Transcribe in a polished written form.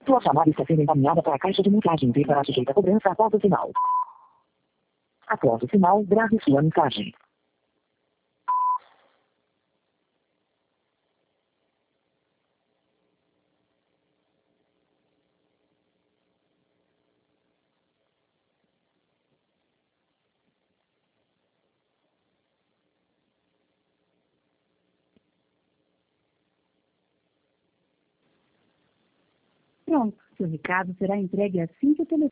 Sua chamada está sendo encaminhada para a caixa de mensagem e será sujeita a cobrança após o sinal. Após o sinal, grave sua mensagem. Pronto, seu recado será entregue assim que o telefone